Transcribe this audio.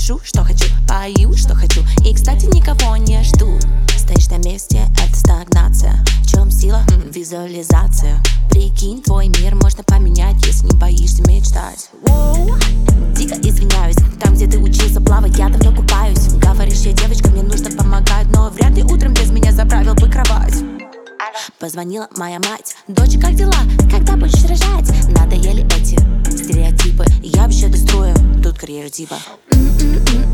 пишу, что хочу, пою, что хочу. И, кстати, никого не жду. Стоишь на месте, это стагнация. В чем сила? Визуализация. Прикинь, твой мир можно поменять, если не боишься мечтать. Воу. Дико извиняюсь, там, где ты учился плавать, я давно купаюсь. Говоришь, я девочка, мне нужно помогать, но вряд ли утром без меня заправил бы кровать. Позвонила моя мать: дочь, как дела? Когда будешь рожать? Надоели эти стереотипы, я вообще дострою тут карьеру типа.